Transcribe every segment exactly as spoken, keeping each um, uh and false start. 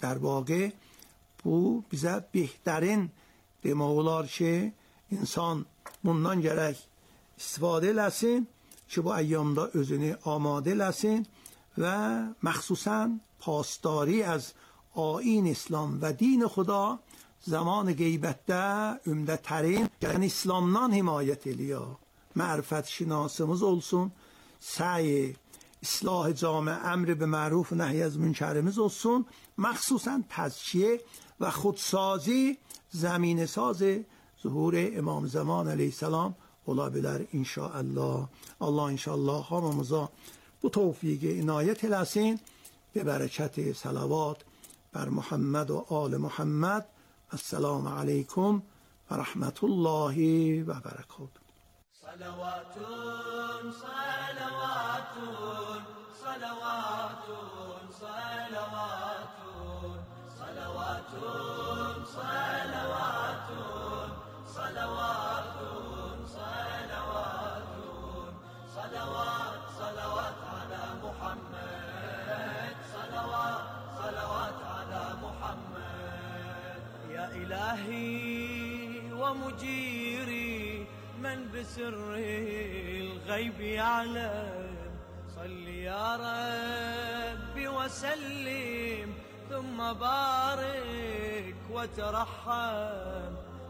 در واقع bu bizə bəhətərin demək olar ki, insan bundan gərək istifadə eləsin ki, bu əyyamda özünü amadə eləsin və məxsusən پاسداری از آیین اسلام و دین خدا zaman qeybətdə ümdətərin, yəni İslamdan himayət eləyə, mərifət şinasımız olsun, səy, islah cami, əmr bi məruf, nəhy az münkərimiz olsun, məxsusən təzkiyə və xudsazi زمین ساز ظهور امام زمان علیه السلام ola bilər inşallah. Allah inşallah hamımıza bu tevfiqi inayət eləsin. Be bərəkəti salavat bər Muhammed və ali Muhammed. Esselamu aleykum və rəhmətullahi və bərəkatuhu. Salavatun, salavatun, salavatun, salavatun, salavatun, salavatun, salavatun, salavatun, salavat, salavat ala Muhammed, salavat, salavat ala Muhammed. Ya ilahi wa mujiri من بسر الغيب يعلم صل يا ربي وسلم ثم بارك وترحم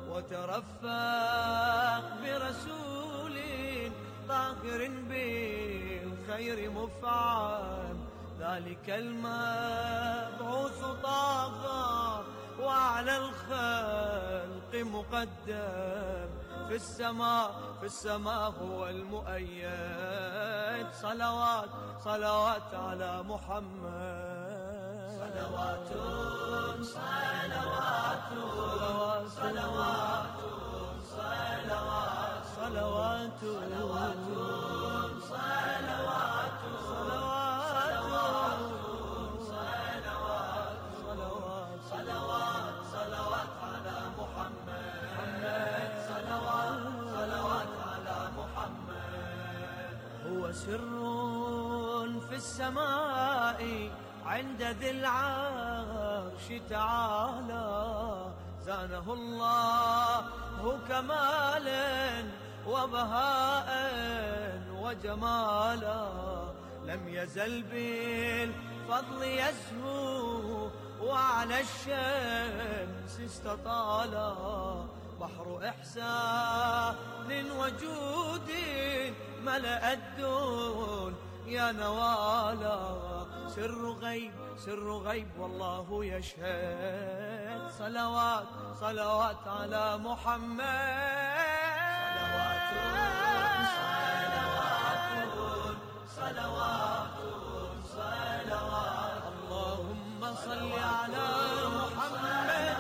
وترفق برسول طاهر بالخير مفعم ذلك المبعوث طاغى وعلى الخلق مقدم في السماء في السماء هو المؤيد صلوات صلوات على محمد صلوات صلوات صلوات صلوات صلوات صلوات صلوات صلوات صلوات صلوات على محمد صلوات على محمد. هو سر في السماء عند ذي العرش تعالى زانه الله كمالا وبهاء وجمالا لم يزل بالفضل يزهو وعلى الشمس استطالا بحر إحسان وجود ملأ الدون يا نوالا سر غيب سر غيب والله يشهد صلوات صلوات على محمد صلوات صلوات صلوات اللهم صل على محمد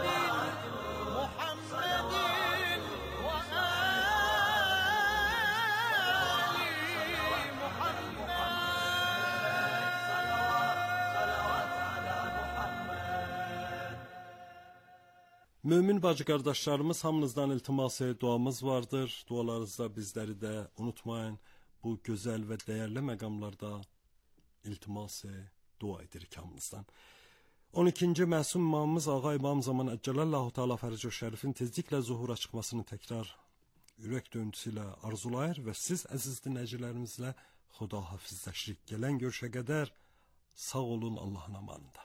محمد Mömin bacı qardaşlarımız, hamınızdan iltiması, duamız vardır. Dualarınızda bizləri də unutmayın. Bu gözəl və dəyərli məqamlarda iltiması, dua edirik hamınızdan. on ikinci məsum imamımız Ağa İmam Zaman Əcəlallahu Teala Fərəcə Şərifin tezliklə zuhura çıxmasını təkrar ürək döntüsü ilə arzulayır və siz əziz dinləyicilərimizlə xudahafizləşirik. Gələn görüşə qədər sağ olun, Allahın amanında.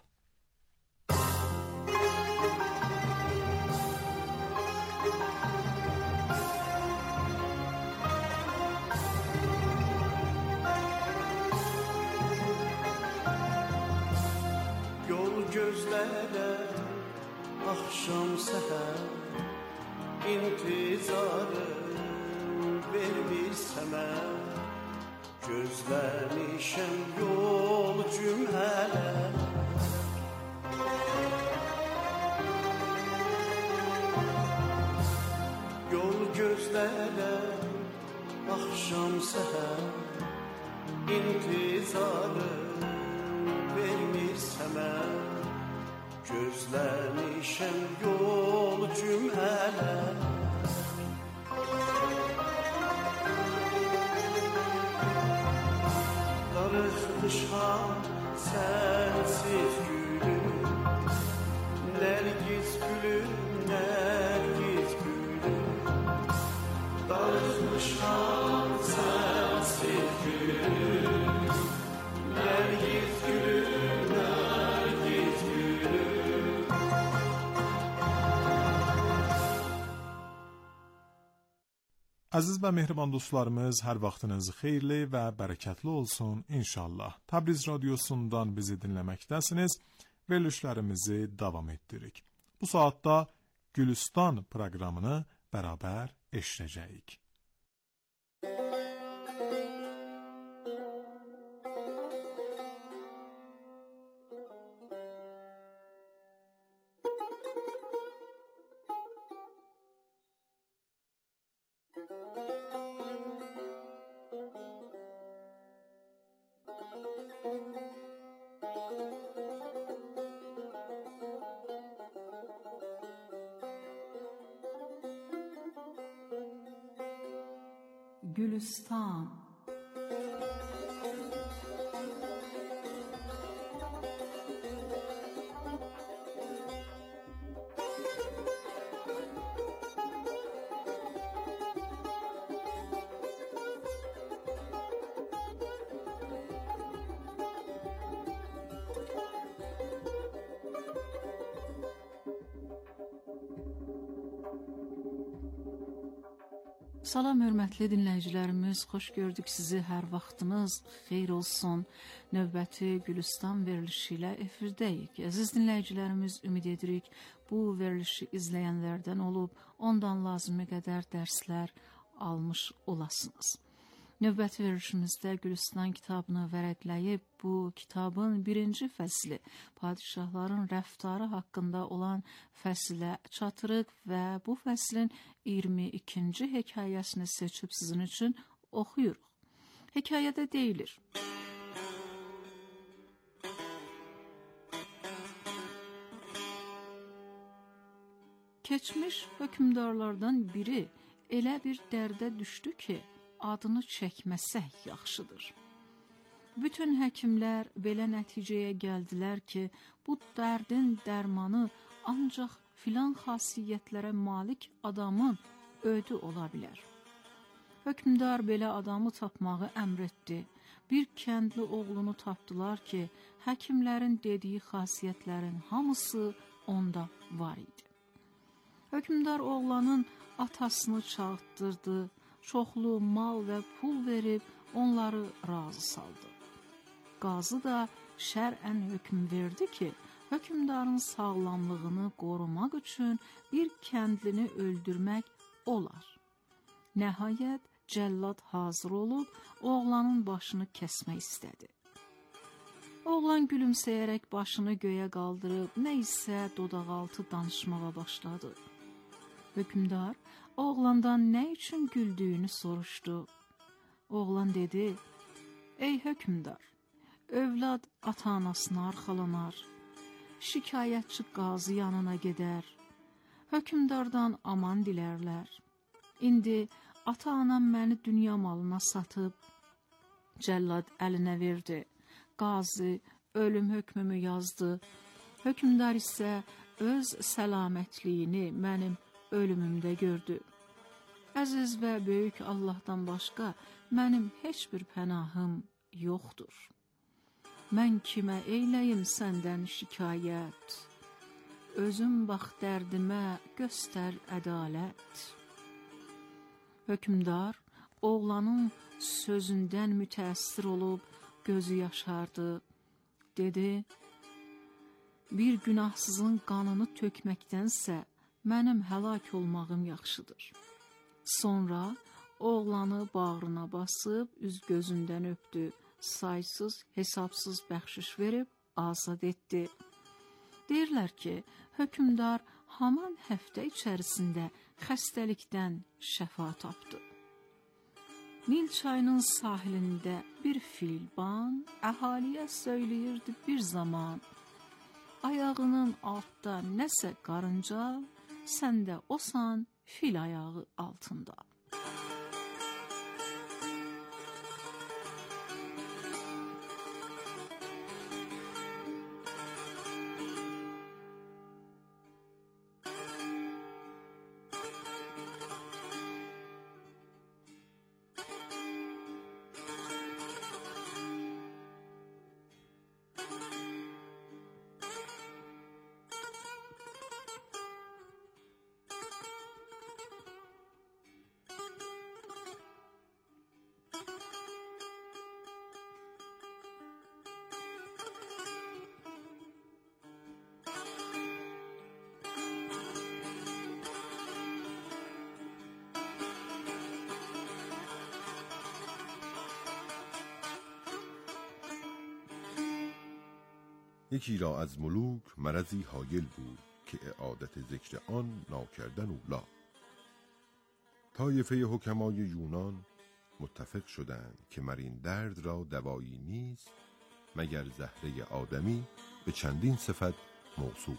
Gözlərə axşam səhər intizarım vermirsən mən gözləmişəm yol cümlələ yol gözlərə axşam səhər intizarım vermirsən mən gözləmişəm yol cümlələ darıxmışam sənsiz gülüm gülüm, Nergiz gülüm, darılmışam sensiz gülüm, Nergiz gülüm, Nergiz gülüm. Əziz və mehriban dostlarımız, hər vaxtınız xeyirli və bərəkətli olsun inşallah. Təbriz radiosundan bizi dinləməkdəsiniz. Verilişlərimizi davam etdiririk. Bu saatda Gülüstan proqramını bərabər eşidəcəyik. Gülüstan. Salam hörmətli dinləyicilərimiz, xoş gördük sizi, hər vaxtınız xeyir olsun. Növbəti Gülüstan verilişi ilə efirdəyik. Əziz dinləyicilərimiz, ümid edirik bu verilişi izləyənlərdən olub, ondan lazımi qədər dərslər almış olasınız. Növbəti verilişimizdə Gülüstan kitabını vərəqləyib, bu kitabın birinci fəsli, padişahların rəftarı haqqında olan fəsilə çatırıq və bu fəslin iyirmi ikinci hekayəsini seçib sizin üçün oxuyuruq. Hekayədə deyilir: Keçmiş hökümdarlardan biri elə bir dərdə düşdü ki, adını çəkməsək yaxşıdır. Bütün həkimlər belə nəticəyə gəldilər ki, bu dərdin dərmanı ancaq filan xasiyyətlərə malik adamın ödü ola bilər. Hökmdar belə adamı tapmağı əmr etdi. Bir kəndli oğlunu tapdılar ki, həkimlərin dediyi xasiyyətlərin hamısı onda var idi. Hökmdar oğlanın atasını çağırtdırdı, çoxlu mal və pul verib onları razı saldı. Qazı da şərən hökm verdi ki, hökmdarın sağlamlığını qorumaq üçün bir kəndlini öldürmək olar. Nəhayət cəllad hazır olub, oğlanın başını kəsmək istədi. Oğlan gülümsəyərək başını göyə qaldırıb, nə isə dodaqaltı danışmağa başladı. Hökmdar oğlandan nə üçün güldüyünü soruşdu. Oğlan dedi: Ey hökmdar, övlad ata-anasına arxalanar, şikayətçi qazı yanına gedər, hökmdardan aman dilərlər. İndi ata-anam məni dünya malına satıb, cəllad əlinə verdi, qazı ölüm hökmümü yazdı, hökmdar isə öz səlamətliyini mənim ölümümdə gördü. Əziz və böyük Allahdan başqa mənim heç bir pənahım yoxdur. Mən kimə eyləyim səndən şikayət? Özüm bax dərdimə, göstər ədalət. Hökmdar oğlanın sözündən mütəəssir olub gözü yaşardı. Dedi: Bir günahsızın qanını tökməkdənsə mənim həlak olmağım yaxşıdır. Sonra oğlanı bağrına basıb üz gözündən öpdü, saysız hesabsız bəxşiş verib azad etdi. Deyirlər ki, hökmdar haman həftə içərisində xəstəlikdən şəfa tapdı. Nil çayının sahilində bir filban əhaliyə söyləyirdi bir zaman: ayağının altda nəsə qarınca, sən də osan fil ayağı altında. یکی را از ملوک مرضی هایل بود که اعادت ذکر آن ناکردن اولا. طایفه حکمای یونان متفق شدند که مر این درد را دوایی نیست مگر زهره آدمی به چندین صفت موصوف.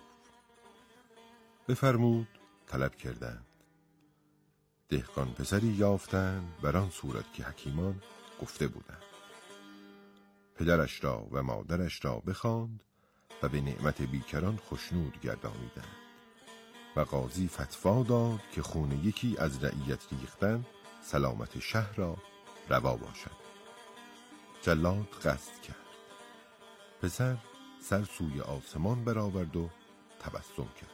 بفرمود طلب کردند. دهقان پسری یافتند بر آن صورت که حکیمان گفته بودند. پدرش را و مادرش را بخواند و به نعمت بیکران خشنود گردانیدند و قاضی فتوا داد که خون یکی از رعیت ریختن سلامت شهر را روا باشد. جلاد قصد کرد. پسر سر سوی آسمان برآورد و تبسم کرد.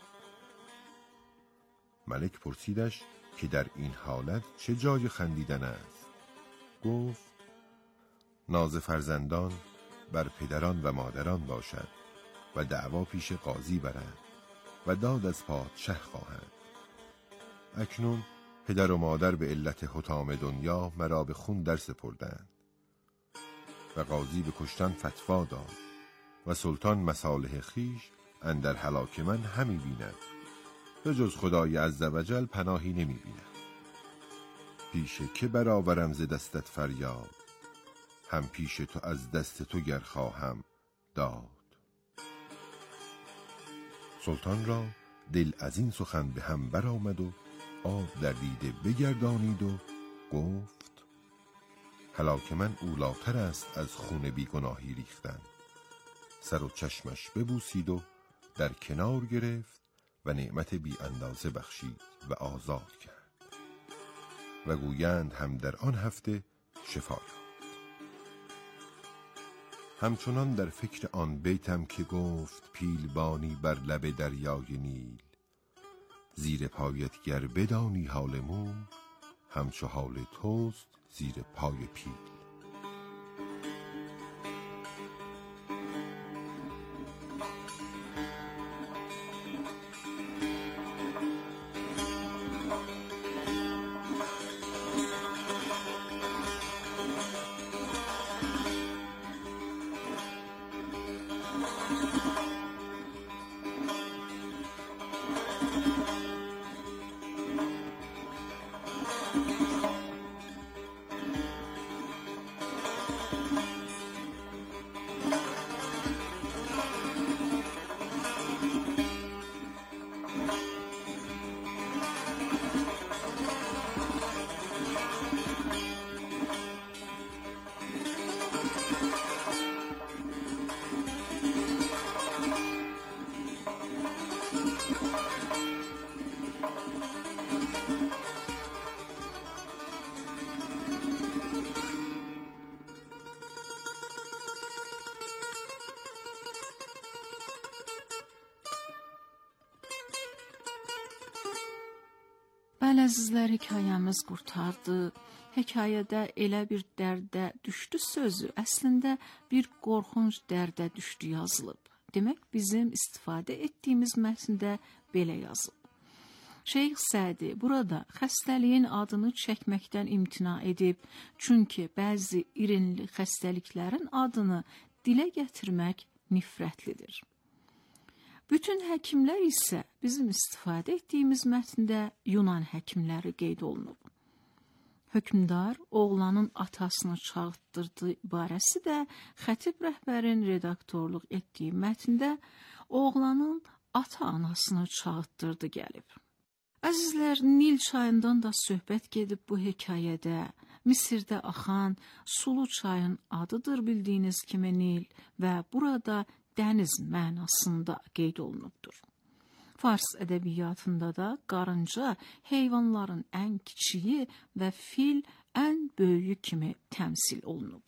ملک پرسیدش که در این حالت چه جای خندیدن است؟ گفت ناز فرزندان بر پدران و مادران باشد و دعوا پیش قاضی برند و داد از پادشه خواهند. اکنون پدر و مادر به علت حطام دنیا مرا به خون در سپردند و قاضی به کشتن فتوا داد و سلطان مصالح خیش اندر هلاک من همی بیند به جز خدای عزوجل پناهی نمی بیند. پیش که برآورم ز دستت فریاد هم پیش تو از دست تو گر خواهم داد. سلطان را دل از این سخن به هم برآمد و آب در دیده بگردانید و گفت هلاک من اولاتر است از خون بیگناهی ریختن. سر و چشمش ببوسید و در کنار گرفت و نعمت بی اندازه بخشید و آزاد کرد و گویند هم در آن هفته شفا یافت. همچنان در فکر آن بیتم که گفت پیلبانی بر لب دریای نیل زیر پایت گر بدانی حال مور همچو حال توست زیر پای پیل. Bəli əzizlər, hekayəmiz qurtardı. Hekayədə elə bir dərdə düşdü sözü əslində bir qorxunc dərdə düşdü yazılıb. Demək bizim istifadə etdiyimiz mətndə belə yazılıb. Şeyx Sədi burada xəstəliyin adını çəkməkdən imtina edib, çünki bəzi irinli xəstəliklərin adını dilə gətirmək nifrətlidir. Bütün həkimlər isə bizim istifadə etdiyimiz mətndə Yunan həkimləri qeyd olunub. Hökmdar oğlanın atasını çağırtdırdığı ibarəsi də xətib rəhbərin redaktorluq etdiyi mətndə oğlanın ata-anasını çağırtdırdı gəlib. Əzizlər, Nil çayından da söhbət gedib bu hekayədə. Misirdə axan sulu çayın adıdır bildiyiniz kimi Nil və burada dəniz mənasında qeyd olunubdur. Fars ədəbiyyatında da qarınca heyvanların ən kiçiyi və fil ən böyüyü kimi təmsil olunub.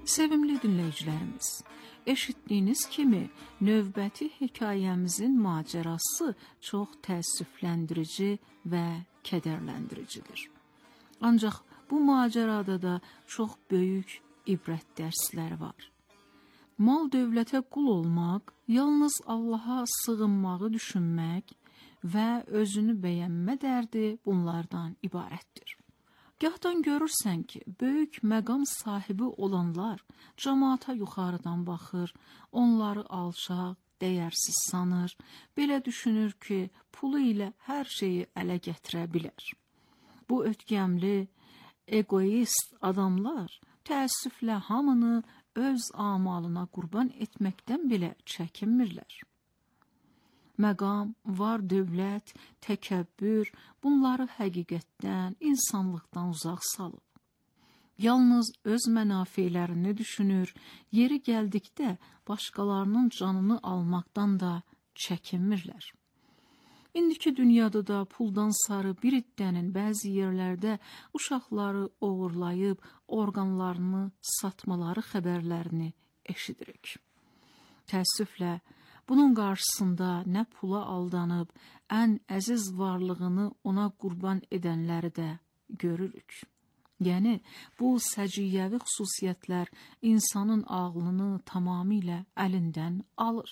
Sevimli dinləyicilərimiz, eşitdiyiniz kimi növbəti hekayəmizin macərası çox təəssüfləndirici və kədərləndiricidir. Ancaq bu macərada da çox böyük ibrət dərsləri var. Mal dövlətə qul olmaq, yalnız Allaha sığınmağı düşünmək və özünü bəyənmə dərdi bunlardan ibarətdir. Gahdan görürsən ki, böyük məqam sahibi olanlar cəmaata yuxarıdan baxır, onları alçaq, dəyərsiz sanır, belə düşünür ki, pulu ilə hər şeyi ələ gətirə bilər. Bu ötkəmli, egoist adamlar təəssüflə hamını öz amalına qurban etməkdən belə çəkinmirlər. Məqam, var dövlət, təkəbbür, bunları həqiqətdən, insanlıqdan uzaq salıb. Yalnız öz mənafeylərini düşünür, yeri gəldikdə başqalarının canını almaqdan da çəkinmirlər. İndiki dünyada da puldan sarı bir iddənin bəzi yerlərdə uşaqları oğurlayıb orqanlarını satmaları xəbərlərini eşidirik. Təəssüflə, bunun qarşısında nə pula aldanıb, ən əziz varlığını ona qurban edənləri də görürük. Yəni, bu səciyyəvi xüsusiyyətlər insanın ağlını tamamilə əlindən alır.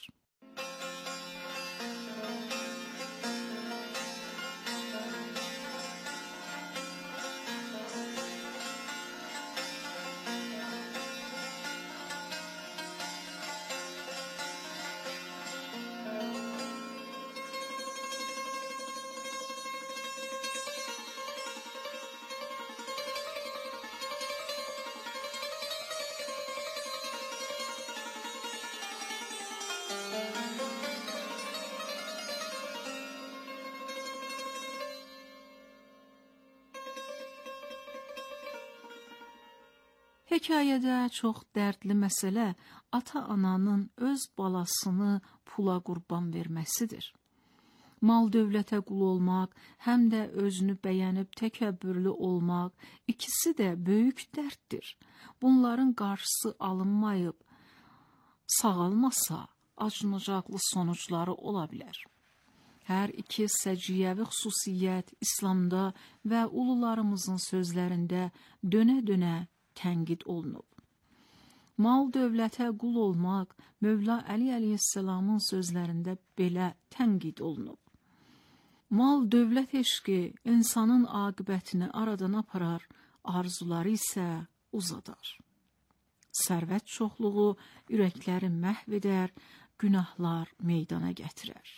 Hekayədə çox dərdli məsələ ata-ananın öz balasını pula qurban verməsidir. Mal dövlətə qul olmaq, həm də özünü bəyənib təkəbbürlü olmaq, ikisi də böyük dərddir. Bunların qarşısı alınmayıb, sağalmasa acınacaqlı sonuçları ola bilər. Hər iki səciyyəvi xüsusiyyət İslamda və ulularımızın sözlərində dönə-dönə tənqid olunub. Mal dövlətə qul olmaq Mövla Əli əleyhissalamın sözlərində belə tənqid olunub. Mal dövlət eşqi insanın aqibətini aradan aparar, arzuları isə uzadar. Sərvət çoxluğu ürəkləri məhv edər, günahlar meydana gətirər.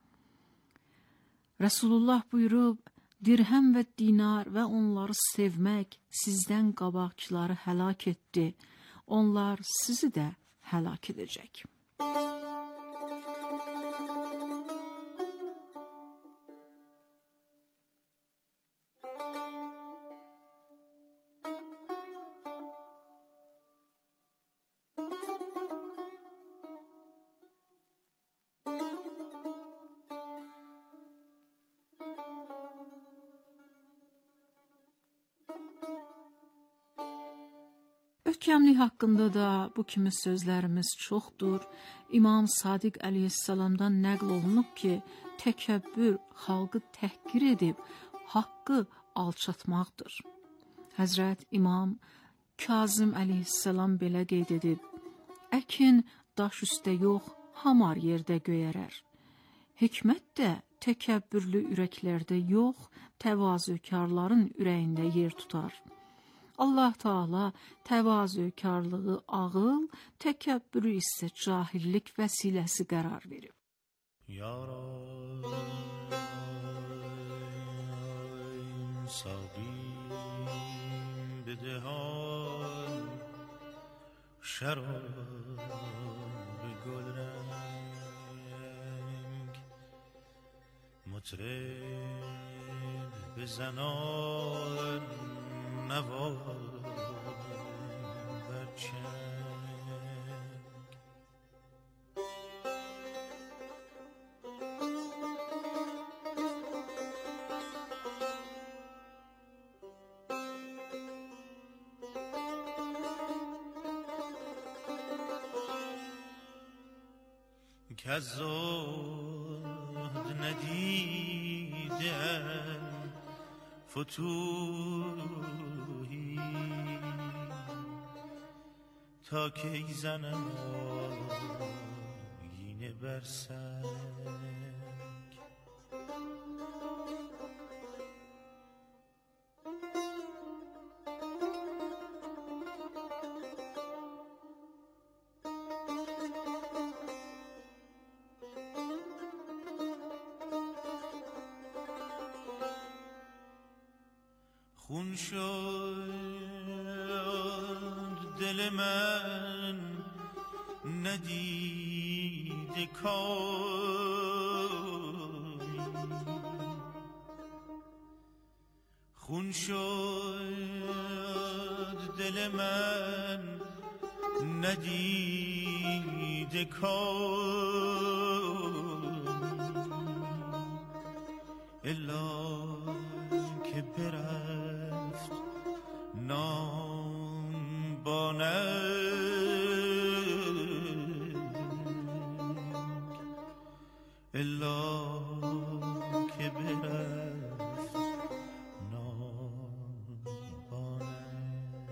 Rasulullah buyurub, dirhəm və dinar və onları sevmək sizdən qabaqçıları həlak etdi. Onlar sizi də həlak edəcək. Ötkəmlik haqqında da bu kimi sözlərimiz çoxdur. İmam Sadiq əleyhissalamdan nəql olunub ki, təkəbbür xalqı təhqir edib, haqqı alçatmaqdır. Həzrət İmam Kazım əleyhissalam belə qeyd edib, əkin daş üstə yox, hamar yerdə göyərər. Hikmət də təkəbbürlü ürəklərdə yox, təvazökarların ürəyində yer tutar. Allah Taala təvazökarlığı ağıl, təkəbbürü isə cahillik vəsiləsi qərar verib. Yaram saqim bedhan şarab gulrang مطرب بزنان نوا برچنگ که از زهد ندیدن فتوحی تا که ای زنم آینه بر سنگ. خون شد دل من ندیده کاری، خون شد دل من ندیده کاری، الا که برفت نام با ننگ، الا که برفت نام با ننگ.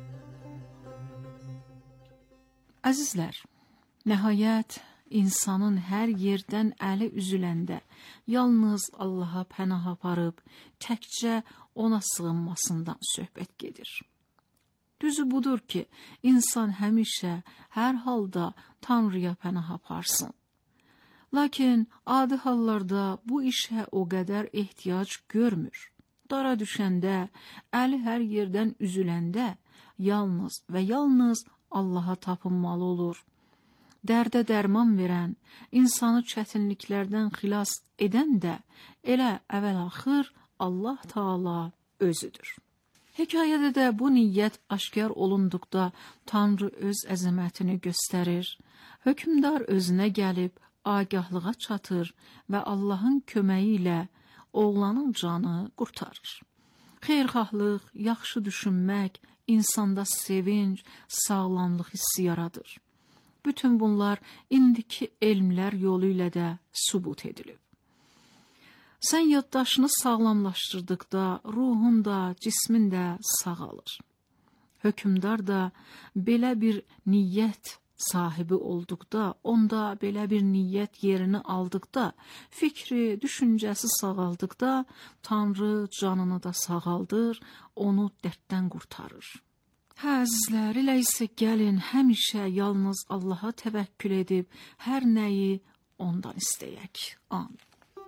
Əzizlər, nəhayət insanın hər yerdən əli üzüləndə yalnız Allaha pənah aparıb təkcə ona sığınmasından söhbət gedir. Düzü budur ki, insan həmişə hər halda Tanrıya pənah aparsın. Lakin adi hallarda bu işə o qədər ehtiyac görmür. Dara düşəndə, əli hər yerdən üzüləndə yalnız və yalnız Allaha tapınmalı olur. Dərdə dərman verən, insanı çətinliklərdən xilas edən də elə əvvəl-axır Allah Taala özüdür. Hekayədə də bu niyyət aşkar olunduqda Tanrı öz əzəmətini göstərir, hökmdar özünə gəlib agahlığa çatır və Allahın köməyi ilə oğlanın canı qurtarır. Xeyirxahlıq, yaxşı düşünmək insanda sevinç, sağlamlıq hissi yaradır. Bütün bunlar indiki elmlər yolu ilə də sübut edilib. Sən yaddaşını sağlamlaşdırdıqda ruhun da, cismin də sağalır. Hökmdar da belə bir niyyət sahibi olduqda, onda belə bir niyyət yerini aldıqda, fikri, düşüncəsi sağaldıqda, Tanrı canını da sağaldır, onu dərddən qurtarır. Hə, əzizlər, elə isə gəlin həmişə yalnız Allaha təvəkkül edib, hər nəyi ondan istəyək. Amin.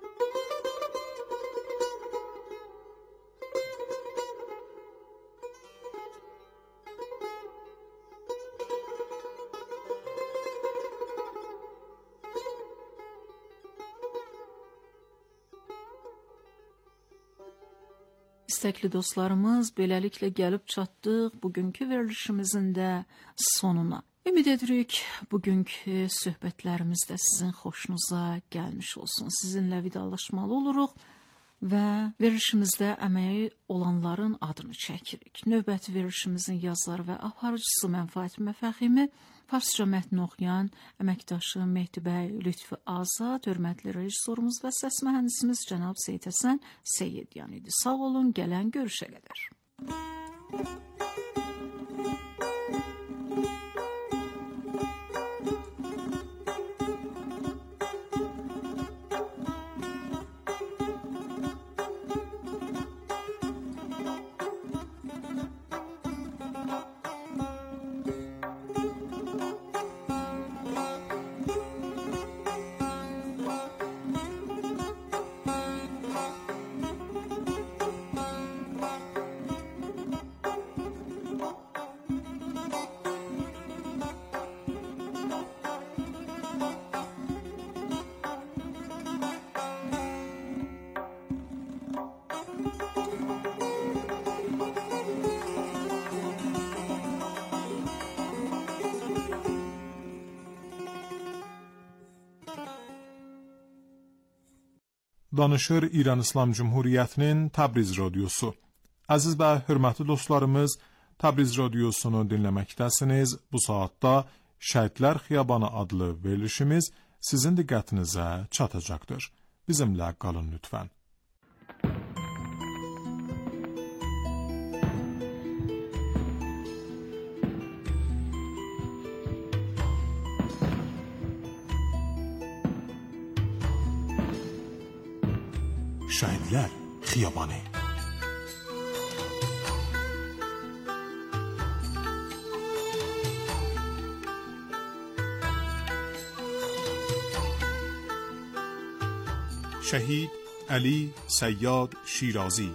İstəkli dostlarımız, beləliklə gəlib çatdıq bugünkü verilişimizin də sonuna. Ümid edirik, bugünkü söhbətlərimiz də sizin xoşunuza gəlmiş olsun. Sizinlə vidalaşmalı oluruq və verilişimizdə əməyi olanların adını çəkirik. Növbəti verilişimizin yazarı və aparıcısı Mənfaət Məfəximi, farsça mətn oxuyan əməkdaşı Mehdi bəy Lütfü Azad, hörmətli rejissorumuz və səs mühəndisimiz cənab Seyid Həsən Seyyidyan idi. Sağ olun, gələn görüşə qədər. Danışır İran İslam Cumhuriyyətinin Təbriz radiosu. Əziz və hörmətli dostlarımız, Təbriz radiosunu dinləməkdəsiniz. Bu saatda Şəhidlər Xiyabanı adlı verilişimiz sizin diqqətinizə çatacaqdır. Bizimlə qalın lütfən. Şəhidlər xiyabanı. شهید علی صیاد شیرازی.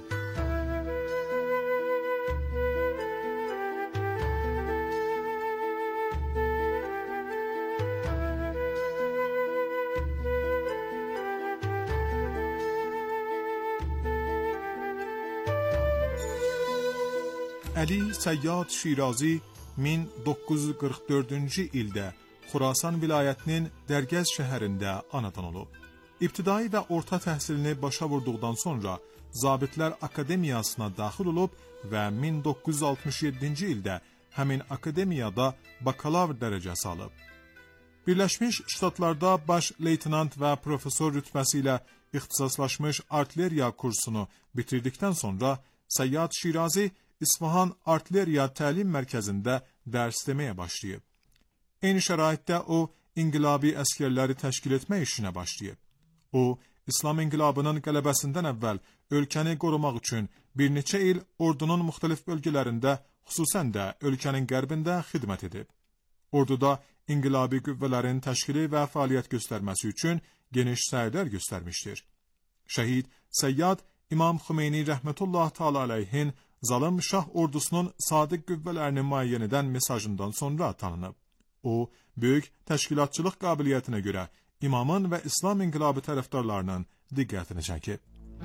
Əli Səyyad Şirazi min doqquz yüz qırx dördüncü ildə Xurasan vilayətinin Dərgəz şəhərində anadan olub. İbtidai və orta təhsilini başa vurduqdan sonra Zabitlər Akademiyasına daxil olub və min doqquz yüz altmış yeddinci ildə həmin akademiyada bakalavr dərəcəsi alıb. Birləşmiş Ştatlarda baş leytenant və professor rütbəsi ilə ixtisaslaşmış artilleriya kursunu bitirdikdən sonra Səyyad Şirazi İsfahan Artilleriya Təlim Mərkəzində dərs deməyə başlayıb. Eyni şəraitdə o, inqilabi əskərləri təşkil etmək işinə başlayıb. O, İslam inqilabının qələbəsindən əvvəl ölkəni qorumaq üçün bir neçə il ordunun müxtəlif bölgələrində, xüsusən də ölkənin qərbində xidmət edib. Orduda inqilabi qüvvələrin təşkili və fəaliyyət göstərməsi üçün geniş səylər göstərmişdir. Şəhid Səyyad İmam Xümeyni rəhmətullah təala əleyhin zalım şah ordusunun sadiq qüvvələrini müəyyən edən mesajından sonra tanınıb. O, böyük təşkilatçılıq qabiliyyətinə görə imamın və İslam inqilabı tərəfdarlarının diqqətini çəkib.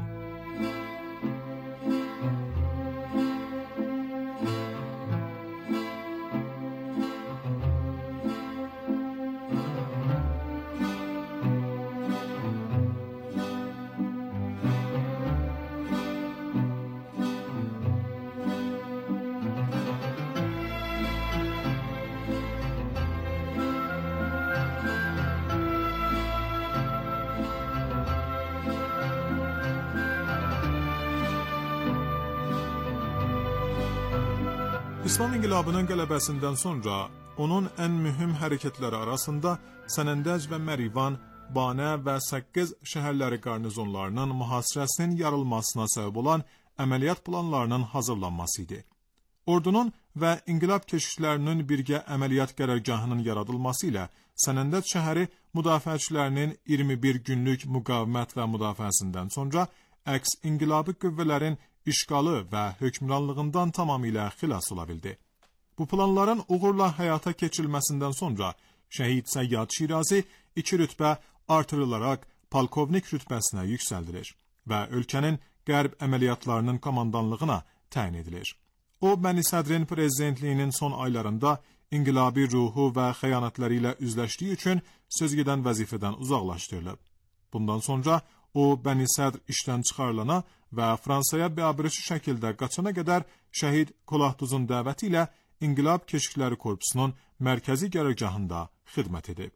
İslam inqilabının qələbəsindən sonra onun ən mühüm hərəkətləri arasında Sənəndəc və Mərivan, Banə və Səqqiz şəhərləri qarnizonlarının mühasirəsinin yarılmasına səbəb olan əməliyyat planlarının hazırlanması idi. Ordunun və inqilab keşişlərinin birgə əməliyyat qərargahının yaradılması ilə Sənəndəc şəhəri müdafiəçilərinin iyirmi bir günlük müqavimət və müdafiəsindən sonra əks inqilabi qüvvələrin işğalı və hökmranlığından tamamilə xilas ola bildi. Bu planların uğurla həyata keçirilməsindən sonra Şəhid Səyyad Şirazi iki rütbə artırılaraq polkovnik rütbəsinə yüksəldilir və ölkənin qərb əməliyyatlarının komandanlığına təyin edilir. O, Bəni Sədrin prezidentliyinin son aylarında inqilabi ruhu və xəyanətləri ilə üzləşdiyi üçün sözgedən vəzifədən uzaqlaşdırılıb. Bundan sonra o, Bəni Sədr işdən çıxarılana və Fransaya biabırçı şəkildə qaçana qədər Şəhid Kolahduzun dəvəti ilə İnqilab Keşikləri Korpusunun mərkəzi qərargahında xidmət edib.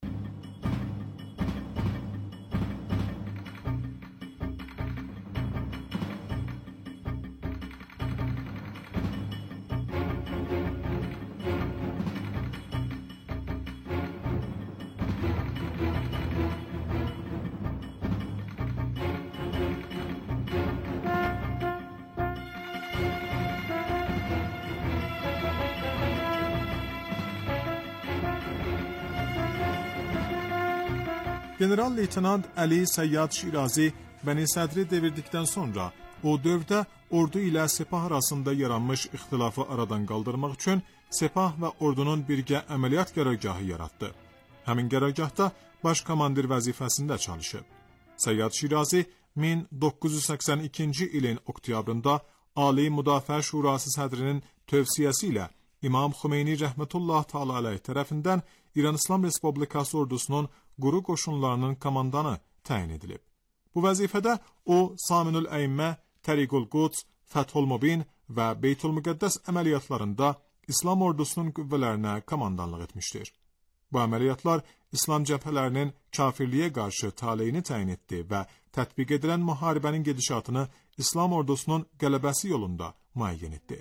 General-leytenant Əli Səyyad Şirazi Bəni Sədri devirdikdən sonra o dövrdə ordu ilə sepah arasında yaranmış ixtilafı aradan qaldırmaq üçün sepah və ordunun birgə əməliyyat qərargahı yaratdı. Həmin qərargahda baş komandir vəzifəsində çalışıb. Səyyad Şirazi min doqquz yüz səksən ikinci ilin oktyabrında Ali Müdafiə Şurası sədrinin tövsiyəsi ilə İmam Xümeyni rəhmətullah təala əleyh tərəfindən İran İslam Respublikası ordusunun quru qoşunlarının komandanı təyin edilib. Bu vəzifədə o, Saminül Əyimmə, Təriqul Quds, Fəthul Mubin və Beytül Müqəddəs əməliyyatlarında İslam ordusunun qüvvələrinə komandanlıq etmişdir. Bu əməliyyatlar İslam cəbhələrinin kafirliyə qarşı taleyini təyin etdi və tətbiq edilən müharibənin gedişatını İslam ordusunun qələbəsi yolunda müəyyən etdi.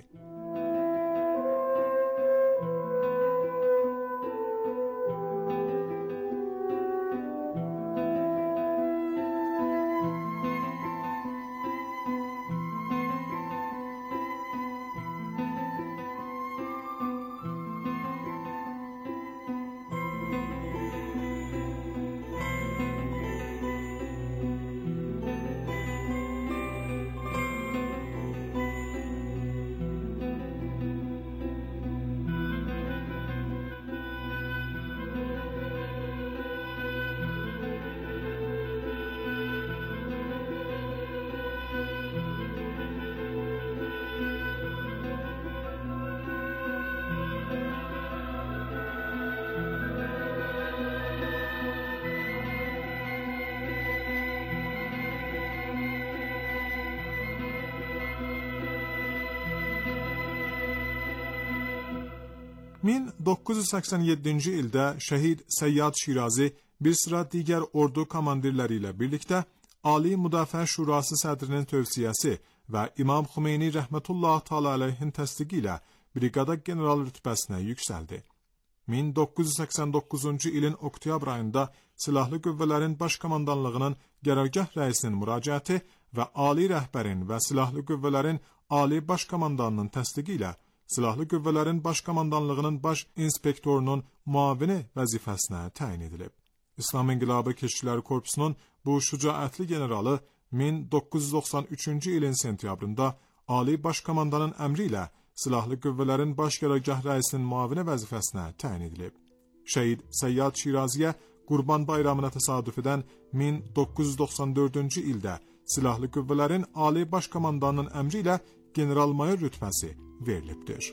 min doqquz yüz səksən yeddinci ildə şəhid Səyyad Şirazi bir sıra digər ordu komandirləri ilə birlikdə Ali Müdafiə Şurası sədrinin tövsiyəsi və İmam Xümeyni rəhmətullah təala əleyhin təsdiqi ilə briqada general rütbəsinə yüksəldi. min doqquz yüz səksən doqquzuncu ilin oktyabr ayında Silahlı Qüvvələrin Baş Komandanlığının qərargah rəisinin müraciəti və ali rəhbərin və Silahlı Qüvvələrin Ali Baş Komandanının təsdiqi ilə Silahlı Qüvvələrin Baş Komandanlığının baş inspektorunun müavini vəzifəsinə təyin edilib. İslam İnqilabı Keşikçiləri Korpusunun bu şücaətli generalı min doqquz yüz doxsan üçüncü ilin sentyabrında Ali Baş Komandanın əmri ilə Silahlı Qüvvələrin Baş Qərargah rəisinin müavini vəzifəsinə təyin edilib. Şəhid Səyyad Şiraziyə Qurban Bayramına təsadüf edən min doqquz yüz doxsan dördüncü ildə Silahlı Qüvvələrin Ali Baş Komandanının əmri ilə general-mayor rütbəsi verilibdir.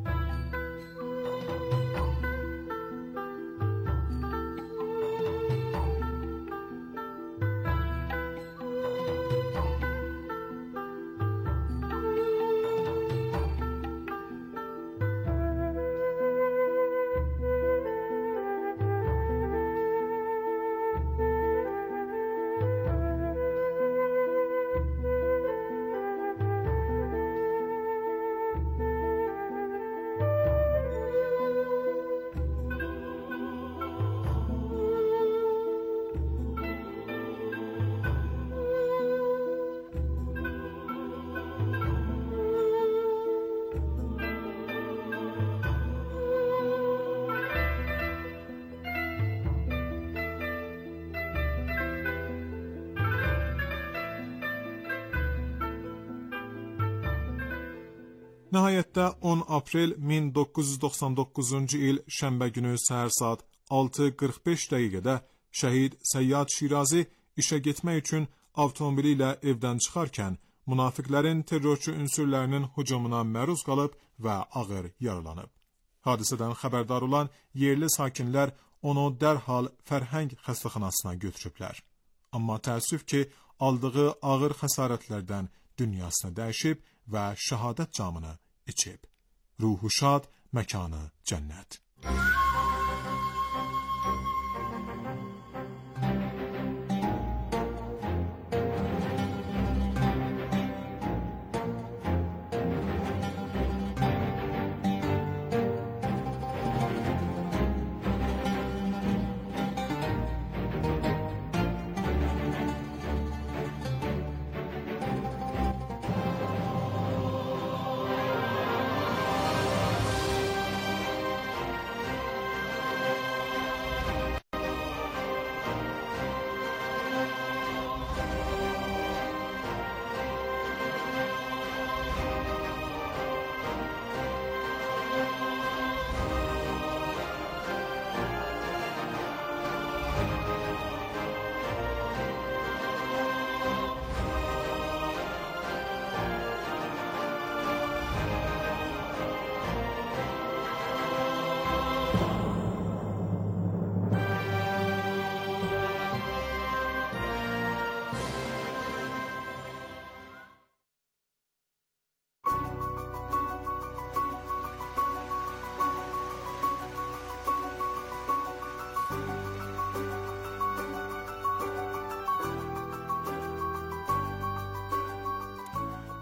Nəhayətdə on aprel min doqquz yüz doxsan doqquzuncu il şənbə günü səhər saat altı qırx beş dəqiqədə şəhid Səyyad Şirazi işə getmək üçün avtomobili ilə evdən çıxarkən münafiqlərin terrorçu ünsürlərinin hücumuna məruz qalıb və ağır yaralanıb. Hadisədən xəbərdar olan yerli sakinlər onu dərhal Fərhəng xəstəxanasına götürüblər. Amma təəssüf ki, aldığı ağır xəsarətlərdən dünyasını dəyişib və şəhadət camını içib. Ruhu şad, məkanı cənnət.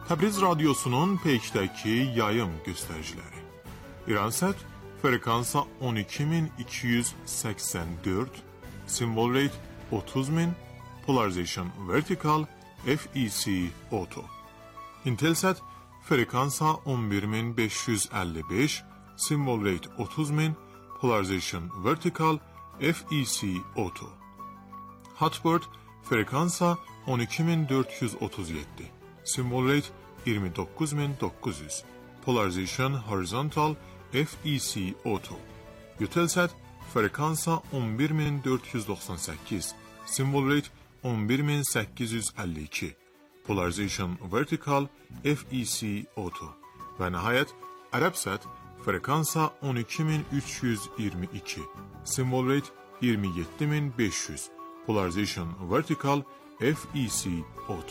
Təbriz Radyosu'nun peykdəki yayım göstəriciləri. İransat frekansa on iki bin iki yüz səksən dörd, symbol rate otuz bin, polarization vertical, F E C auto. Intelsat frekansa on bir bin beş yüz əlli beş, symbol rate otuz bin, polarization vertical, F E C auto. Hotbird frekansa on iki bin dörd yüz otuz yeddi, symbol rate iyirmi dokuz bin dokuz yüz, polarization horizontal, F E C auto. Eutelsat frekansa on bir bin dörd yüz doxsan səkkiz, symbol rate on bir bin səkkiz yüz əlli iki, polarization vertical, F E C auto. Və nəhayət Arabsat frekansa on iki bin üç yüz iyirmi iki, symbol rate iyirmi yeddi bin beş yüz, polarization vertical, F E C auto.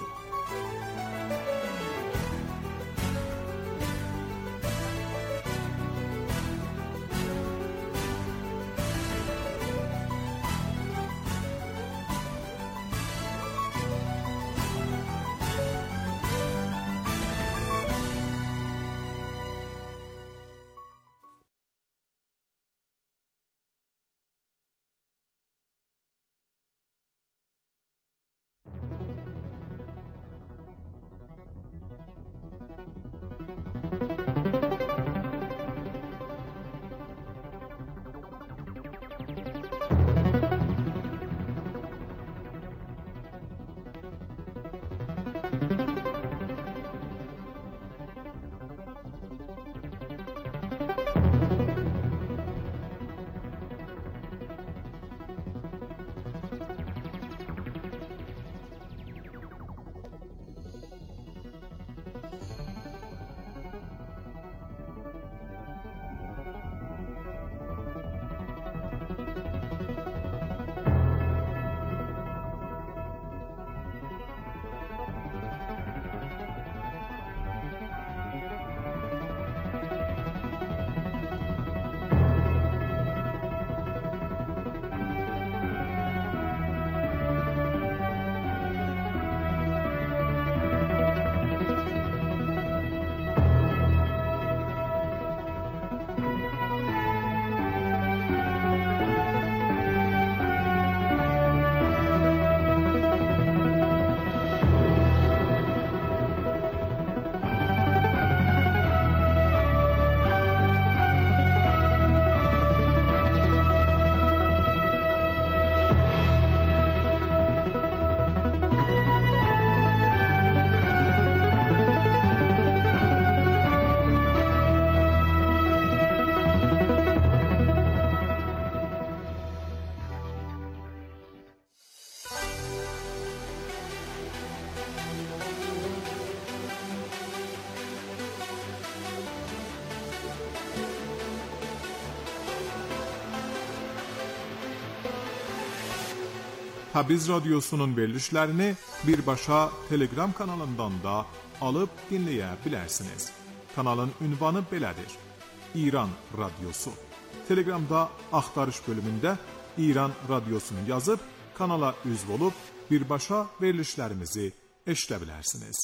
Təbriz Radyosu'nun verilişlərini birbaşa Telegram kanalından da alıb dinləyə bilərsiniz. Kanalın ünvanı belədir: İran Radyosu. Telegramda axtarış bölümündə İran Radyosunu yazıb kanala üzv olub birbaşa verilişlərimizi eşidə bilərsiniz.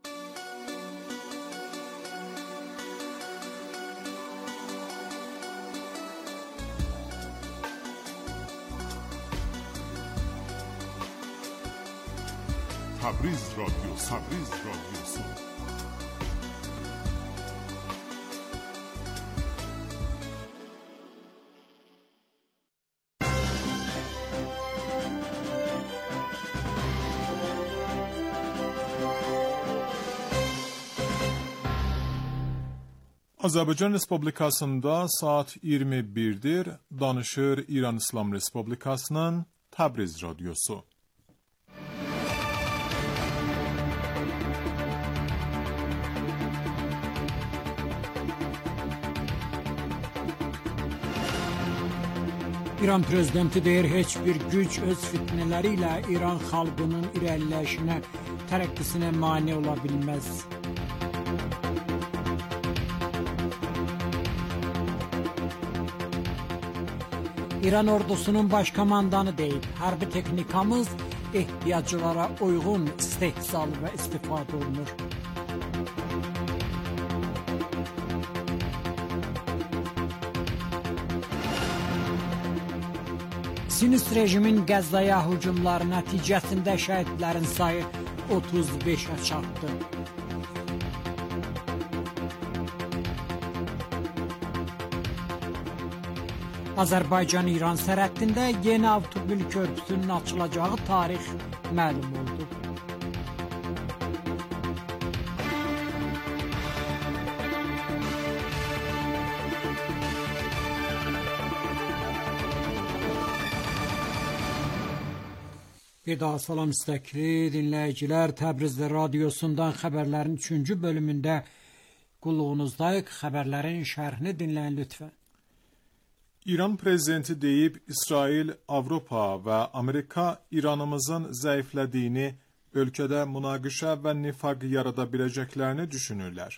Təbriz Radyosu, Təbriz Radyosu. Azərbaycan Respublikasında saat iyirmi birdir. Danışır İran İslam Respublikasının Təbriz Radyosu. İran prezidenti deyir, heç bir güc öz fitnələri ilə İran xalqının irəliləyişinə, tərəqqisinə mane ola bilməz. İran ordusunun baş komandanı deyib, hərbi texnikamız ehtiyaclara uyğun istehsal və istifadə olunur. Sinist rejimin Qəzzaya hücumları nəticəsində şəhidlərin sayı otuz beşə çatdı. Azərbaycan-İran sərhəddində yeni avtomobil körpüsünün açılacağı tarix məlum oldu. Bir daha salam istəkli dinləyicilər, Təbrizli radiosundan xəbərlərin üçüncü bölümündə qulluğunuzdayıq. Xəbərlərin şərhini dinləyin lütfən. İran prezidenti deyib, İsrail, Avropa və Amerika İranımızın zəiflədiyini, ölkədə münaqişə və nifaq yarada biləcəklərini düşünürlər.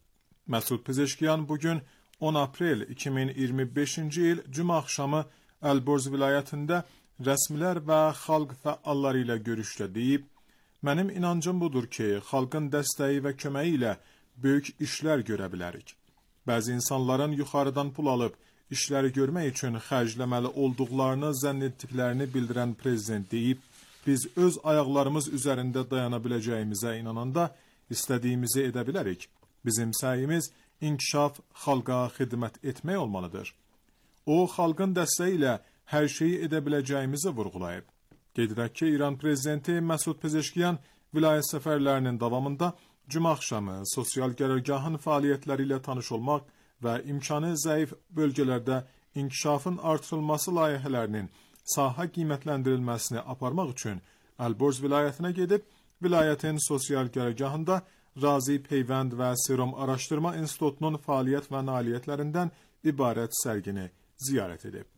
Məsud Pezeşkiyan bugün on aprel iki min iyirmi beşinci il Cümə axşamı Əlborz vilayətində rəsmilər və xalq fəalları ilə görüşdə deyib, mənim inancım budur ki, xalqın dəstəyi və köməyi ilə böyük işlər görə bilərik. Bəzi insanların yuxarıdan pul alıb, işləri görmək üçün xərcləməli olduqlarını zənn etdiklərini bildirən prezident deyib, biz öz ayaqlarımız üzərində dayana biləcəyimizə inananda istədiyimizi edə bilərik. Bizim səyimiz inkişaf, xalqa xidmət etmək olmalıdır. O, xalqın dəstəyi ilə hər şeyi edə biləcəyimizi vurğulayıb. Qeyd edək ki, İran prezidenti Məsud Pezeşkiyan vilayət səfərlərinin davamında Cümə axşamı sosial qərargahın fəaliyyətləri ilə tanış olmaq və imkanı zəif bölgələrdə inkişafın artırılması layihələrinin sahə qiymətləndirilməsini aparmaq üçün Əlborz vilayətinə gedib, vilayətin sosial qərargahında Razi Peyvənd və Serum Araşdırma İnstitutunun fəaliyyət və nailiyyətlərindən ibarət sərgini ziyarət edib.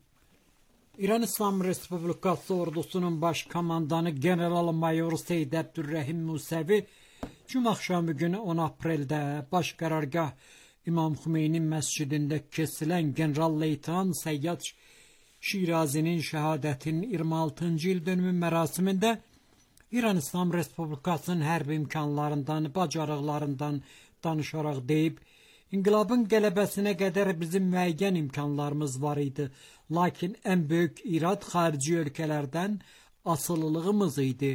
İran İslam Respublikası ordusunun baş komandanı General-Mayor Seyyid Əbdülrəhim Musəvi Cümə axşamı günü on apreldə baş qərargah İmam Xümeyni məscidində kəsilən General-Leytan Səyyad Şirazinin şəhadətinin iyirmi altıncı il dönümü mərasimində İran İslam Respublikasının hərbi imkanlarından, bacarıqlarından danışaraq deyib, İnqilabın qələbəsinə qədər bizim müəyyən imkanlarımız var idi, lakin ən böyük irad xarici ölkələrdən asılılığımız idi.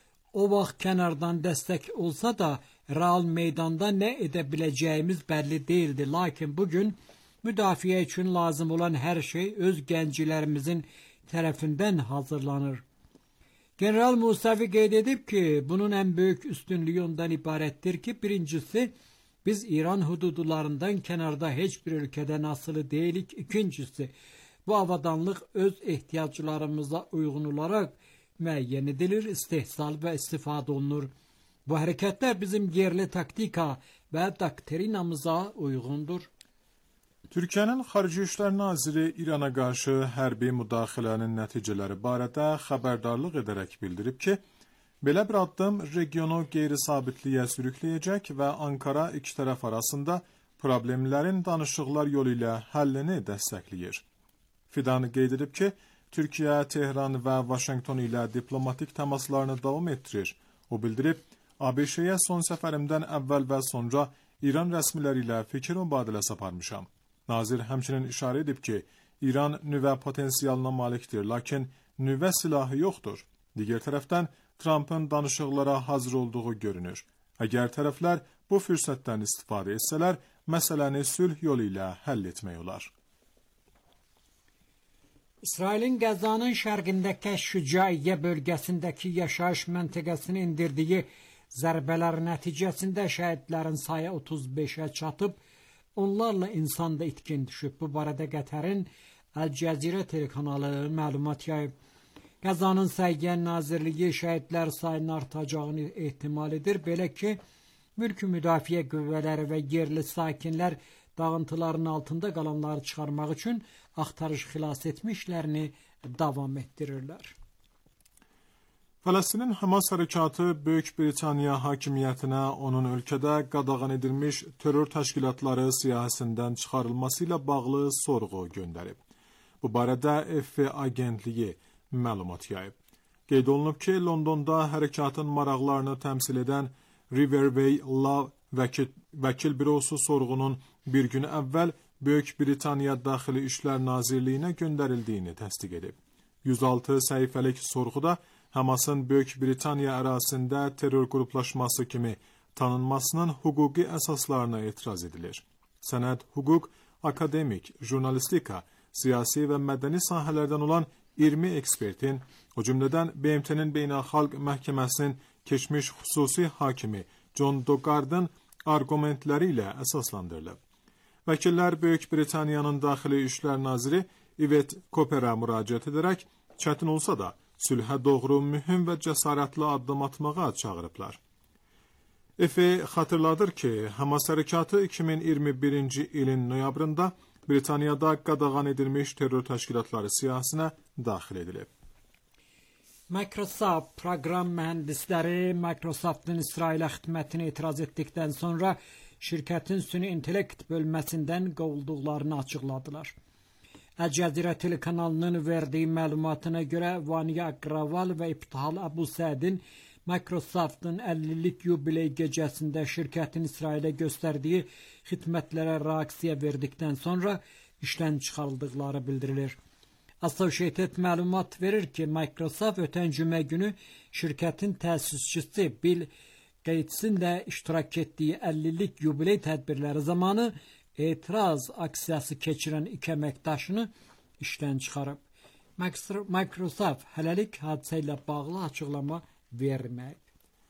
O vaxt kənardan dəstək olsa da, real meydanda nə edə biləcəyimiz bəlli deyildi, lakin bugün müdafiə üçün lazım olan hər şey öz gəncilərimizin tərəfindən hazırlanır. General Musəvi qeyd edib ki, bunun ən böyük üstünlüyü ondan ibarətdir ki, birincisi, biz İran hududlarından kənarda heç bir ölkədən asılı deyilik. İkincisi, bu avadanlıq öz ehtiyaclarımıza uyğun olaraq müəyyən edilir, istehsal və istifadə olunur. Bu hərəkətlər bizim yerli taktika və doktrinamıza uyğundur. Türkiyənin Xarici İşlər Naziri İrana qarşı hərbi müdaxilənin nəticələri barədə xəbərdarlıq edərək bildirib ki, belə bir addım regionu qeyri-sabitliyə sürükləyəcək və Ankara iki tərəf arasında problemlərin danışıqlar yolu ilə həllini dəstəkləyir. Fidan qeyd edib ki, Türkiyə, Tehran və Vaşinqton ilə diplomatik təmaslarını davam etdirir. O bildirib, ABŞ-yə son səfərimdən əvvəl və sonra İran rəsmiləri ilə fikir mübadiləsi aparmışam. Nazir həmçinin işarə edib ki, İran nüvə potensialına malikdir, lakin nüvə silahı yoxdur. Digər tərəfdən, Trumpın danışıqlara hazır olduğu görünür. Əgər tərəflər bu fürsətdən istifadə etsələr, məsələni sülh yolu ilə həll etmək olar. İsrailin Qəzzanın şərqindəki Şücaiyyə bölgəsindəki yaşayış məntəqəsini indirdiyi zərbələr nəticəsində şəhidlərin sayı otuz beşə çatıb, onlarla insan da itkin düşüb. Bu barədə Qətərin Əl-Cəzirə telekanalı məlumat yayıb. Qəzzanın Səhiyyə Nazirliyi şəhidlər sayının artacağını ehtimal edir. Belə ki, mülk müdafiə qüvvələri və yerli sakinlər dağıntıların altında qalanları çıxarmaq üçün axtarış xilas etmişlərini davam etdirirlər. Fələstinin Hamas hərəkatı Böyük Britaniya hakimiyyətinə onun ölkədə qadağan edilmiş terror təşkilatları siyahəsindən çıxarılması ilə bağlı sorğu göndərib. Bu barədə F B agentliyi məlumat yayıb. Qeyd olunub ki, Londonda hərəkatın maraqlarını təmsil edən Riverway Law vəkil, vəkil bürosu sorğunun bir gün əvvəl Böyük Britaniya Daxili İşlər Nazirliyinə göndərildiyini təsdiq edib. yüz altı səhifəlik sorğuda Hamasın Böyük Britaniya ərazisində terror qruplaşması kimi tanınmasının hüquqi əsaslarına etiraz edilir. Sənəd, hüquq, akademik, jurnalistika, siyasi və mədəni sahələrdən olan iyirmi ekspertin, o cümlədən B M T'nin Beynəlxalq Məhkəməsinin keçmiş xüsusi hakimi John Doggard'ın arqumentləri ilə əsaslandırılıb. Vəkillər Böyük Britaniyanın Daxili İşlər Naziri Yvette Cooper'a müraciət edərək, çətin olsa da, sülhə doğru mühüm və cəsarətli addım atmağa çağırıblar. Efe xatırladır ki, Hamas hərəkatı iki min iyirmi birinci ilin noyabrında Britaniyada qadağan edilmiş terror təşkilatları siyahısına daxil edilib. Microsoft proqram mühəndisləri Microsoft'un İsrailə xidmətinə etiraz etdikdən sonra şirkətin süni intellekt bölməsindən qovulduqlarını açıqladılar. Al-Cəzirə telekanalının verdiyi məlumatına görə Vanya Agraval və İbtihal Abu Sədin Microsoft'un əllilik yubiley gecəsində şirkətin İsrailə göstərdiyi xidmətlərə reaksiya verdikdən sonra işdən çıxarıldıqları bildirilir. Associated məlumat verir ki, Microsoft ötən cümə günü şirkətin təsisçisi Bill Gates'in də iştirak etdiyi əllilik yubiley tədbirləri zamanı etiraz aksiyası keçirən iki əməkdaşını işdən çıxarıb. Microsoft hələlik hadisə ilə bağlı açıqlama verməyib.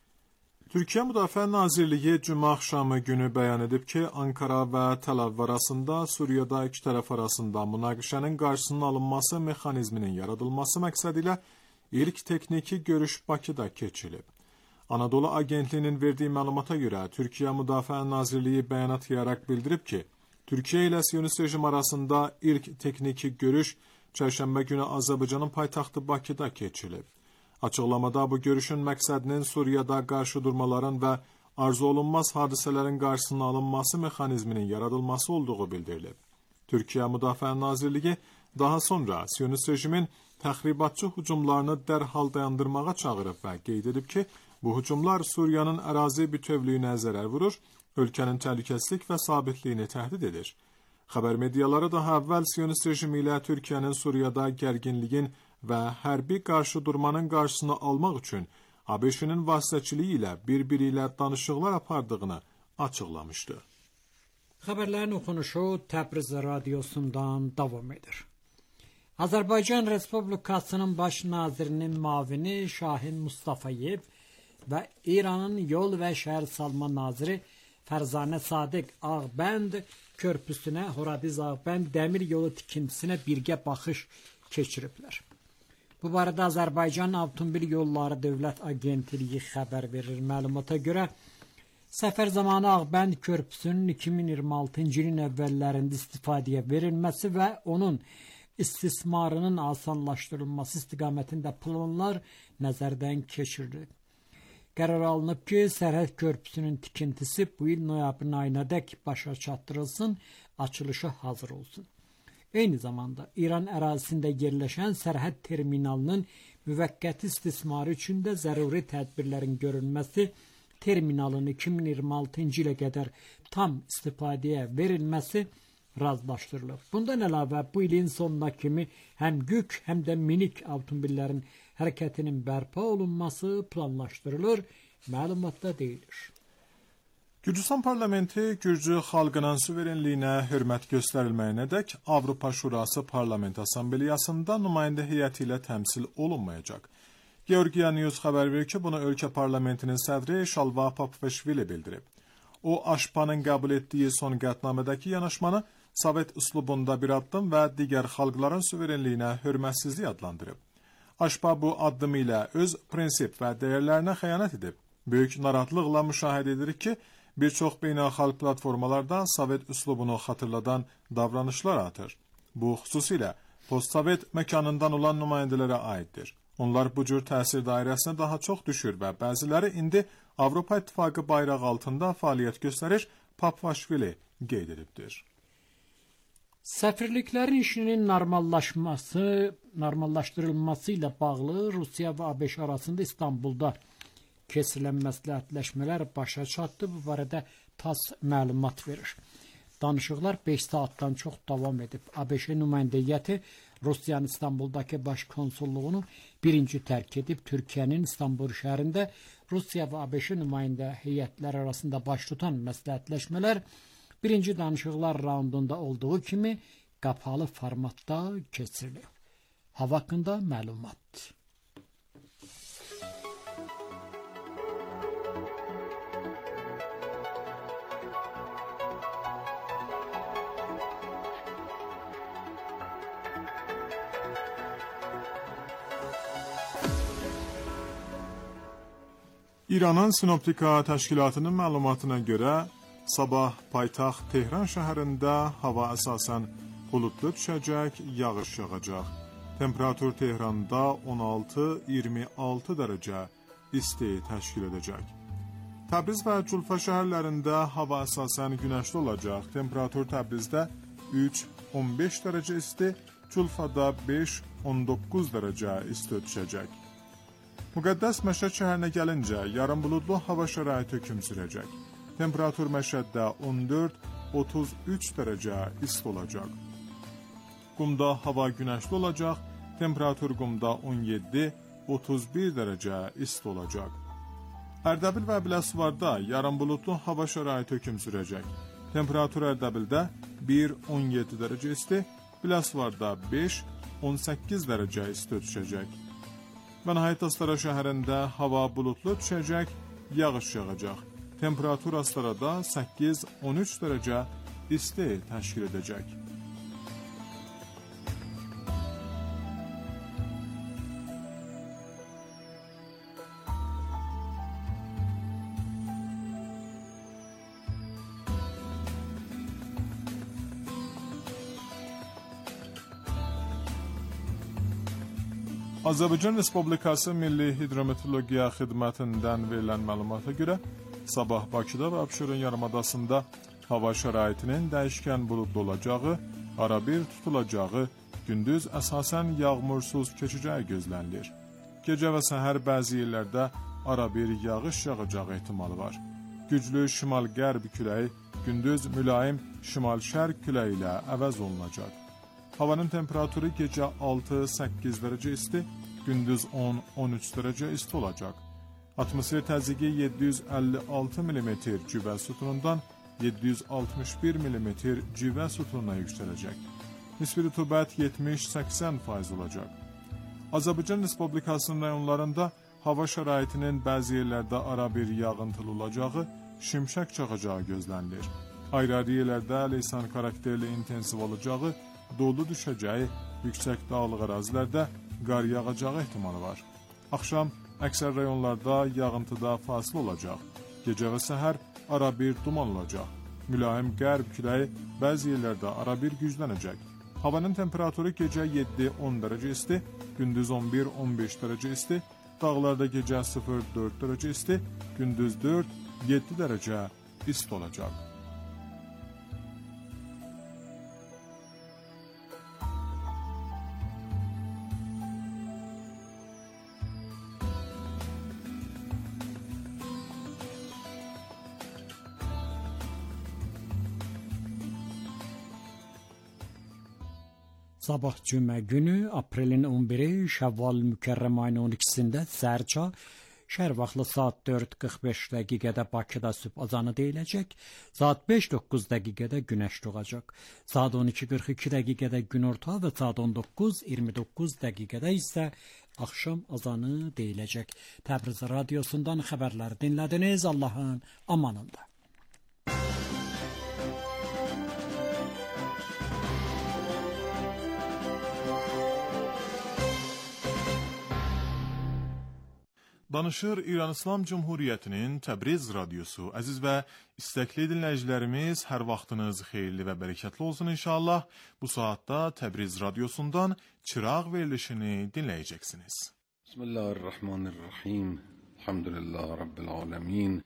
Türkiyə Müdafiə Nazirliyi cümə axşamı günü bəyan edib ki, Ankara və Təl-Əviv arasında Suriyada iki tərəf arasında münaqişənin qarşısının alınması mexanizminin yaradılması məqsədilə ilk texniki görüş Bakıda keçirilib. Anadolu Agentliyinin verdiyi məlumata görə Türkiyə Müdafiə Nazirliyi bəyanat yayaraq bildirib ki, Türkiyə ilə Siyonist rejim arasında ilk texniki görüş çərşənbə günü Azərbaycanın paytaxtı Bakıda keçirilib. Açıqlamada bu görüşün məqsədinin Suriyada qarşı durmaların və arzu olunmaz hadisələrin qarşısının alınması mexanizminin yaradılması olduğu bildirilib. Türkiyə Müdafiə Nazirliyi daha sonra Siyonist rejimin təxribatçı hücumlarını dərhal dayandırmağa çağırıb və qeyd edib ki, bu hücumlar Suriyanın ərazi bütövlüyünə zərər vurur, ölkənin təhlükəsizlik və sabitliyini təhdid edir. Xəbər mediaları daha əvvəl Siyonist rejimi ilə Türkiyənin Suriyada gərginliyin və hərbi qarşı durmanın qarşısını almaq üçün ABŞ-nin vasitəçiliyi ilə bir-biri ilə danışıqlar apardığını açıqlamışdı. Xəbərlərin oxunuşu Təbriz radiosundan davam edir. Azərbaycan Respublikasının baş nazirinin mavini Şahin Mustafayev və İranın yol və şəhər salma naziri Fərzanə Sadiq Ağbənd körpüsünə Horadiz Ağbənd dəmir yolu tikintisinə birgə baxış keçiriblər. Bu barədə Azərbaycan Avtomobil Yolları Dövlət Agentliyi xəbər verir. Məlumata görə səfər zamanı Ağbənd körpüsünün iki min iyirmi altıncı ilin əvvəllərində istifadəyə verilməsi və onun istismarının asanlaşdırılması istiqamətində planlar nəzərdən keçirilir. Qərar alınıb ki, Sərhəd körpüsünün tikintisi bu il noyabrın ayınadək başa çatdırılsın, açılışı hazır olsun. Eyni zamanda İran ərazisində yerləşən Sərhəd terminalının müvəqqəti istismarı üçün də zəruri tədbirlərin görülməsi, terminalın iki min iyirmi altıncı ilə qədər tam istifadəyə verilməsi razılaşdırılıb. Bundan əlavə bu ilin sonuna kimi həm yük, həm də minik avtomobillərin hərəkətinin bərpa olunması planlaşdırılır, məlumatda deyilir. Gürcüstan parlamenti Gürcü xalqının suverenliyinə hörmət göstərilməyinədək Avropa Şurası Parlament Assambleyasında nümayəndə heyəti ilə təmsil olunmayacaq. Georgia News xəbər verir ki, bunu ölkə parlamentinin sədri Şalva Papveşvili bildirib. O, Aşpanın qəbul etdiyi son qətnamədəki yanaşmanı Sovet üslubunda bir addım və digər xalqların suverenliyinə hörmətsizlik adlandırıb. Aşpa bu addım ilə öz prinsip və dəyərlərinə xəyanət edib. Böyük narahatlıqla müşahidə edirik ki, bir çox beynəlxalq platformalarda Sovet üslubunu xatırladan davranışlar atır. Bu xüsusilə post-Sovet məkanından olan nümayəndələrə aiddir. Onlar bu cür təsir dairəsinə daha çox düşür və bəziləri indi Avropa İttifaqı bayrağı altında fəaliyyət göstərir, Papvaşvili qeyd edibdir. Səfirliklərin işinin normallaşması, normallaşdırılması ilə bağlı Rusiya və ABŞ arasında İstanbulda keçirilən məsləhətləşmələr başa çatdı. Bu barədə TASS məlumat verir. Danışıqlar beş saatdan çox davam edib. ABŞ nümayəndəliyyəti Rusiyanın İstanbuldakı baş konsulluğunu birinci tərk edib. Türkiyənin İstanbul şəhərində Rusiya və ABŞ nümayəndə heyətləri arasında baş tutan məsləhətləşmələr birinci danışıqlar raundunda olduğu kimi qapalı formatda keçirilir. Hava haqqında məlumat. İranın Sinoptika təşkilatının məlumatına görə sabah paytaxt Tehran şəhərində hava əsasən buludlu düşəcək, yağış yağacaq. Temperatur Tehranda on altı iyirmi altı dərəcə isti təşkil edəcək. Təbriz və Culfa şəhərlərində hava əsasən günəşli olacaq. Temperatur Təbrizdə üç on beş dərəcə isti, Culfada beş on doqquz dərəcə isti düşəcək. Müqəddəs Məşəd şəhərinə gəlincə, yarım buludlu hava şəraiti hökm sürəcək. Temperatur Məşəddə on dörd otuz üç dərəcə isti olacaq. Qumda hava günəşli olacaq. Temperatur Qumda on yeddi otuz bir dərəcə isti olacaq. Ərdəbil və Biləsuvarda yarım buludlu hava şəraiti hökm sürəcək. Temperatur Ərdəbildə bir on yeddi dərəcə isti, Biləsuvarda beş on səkkiz dərəcə isti düşəcək. Və nəhayət Astara şəhərində hava buludlu düşəcək, yağış yağacaq. Temperatur Astarada səkkiz on üç dərəcə isti təşkil edəcək. Azərbaycan Respublikası Milli Hidrometeorologiya Xidmətindən verilən məlumata görə sabah Bakıda və Abşeron yarımadasında hava şəraitinin dəyişkən buludlu olacağı, arabir tutulacağı, gündüz əsasən yağmursuz keçəcəyi gözlənilir. Gecə və səhər bəzi yerlərdə arabir yağış yağacağı ehtimalı var. Güclü şimal-qərb küləyi gündüz mülayim şimal-şərq küləyi ilə əvəz olunacaq. Havanın temperaturu gecə altı səkkiz dərəcə isti, gündüz on on üç dərəcə isti olacaq. Atmosfer təzyiqi yeddi yüz əlli altı millimetr civə sütunundan yeddi yüz altmış bir millimetr civə sütununa yüksələcək. Nisbi rütubət yetmiş səksən faiz olacaq. Azərbaycan Respublikasının rayonlarında hava şəraitinin bəzi yerlərdə ara bir yağıntılı olacağı, şimşək çaxacağı gözlənilir. Ayrı-ayrı yerlərdə leysan karakterli intensiv olacağı, dolu düşəcəyi, yüksək dağlıq ərazilərdə qar yağacağı ehtimalı var. Axşam əksər rayonlarda yağıntıda fasilə olacaq. Gecə və səhər ara bir duman olacaq. Mülayim qərb küləyi bəzi yerlərdə ara bir güclənəcək. Havanın temperaturu gecə yeddi on dərəcə isti, gündüz on bir on beş dərəcə isti, dağlarda gecə sıfır dörd dərəcə isti, gündüz dörd yeddi dərəcə isti olacaq. Sabah cümə günü aprelin on biri Şəvval Mükərrəm ayının on ikisində səhərçə şəhər vaxtı saat dörd qırx beş dəqiqədə Bakıda sübh azanı deyiləcək. Saat beş doqquz dəqiqədə günəş doğacaq. Saat on iki qırx iki dəqiqədə günorta və saat on doqquz iyirmi doqquz dəqiqədə isə axşam azanı deyiləcək. Təbriz radiosundan xəbərləri dinlədiniz. Allahın amanında. Danışır İran İslam Cumhuriyyətinin Təbriz radiosu. Əziz və istəkli dinləyicilərimiz, hər vaxtınız xeyirli və bərəkətli olsun inşallah. Bu saatda Təbriz radiosundan çıraq verilişini dinləyəcəksiniz. Bismillahirrahmanirrahim. Elhamdülillah Rabbil alemin.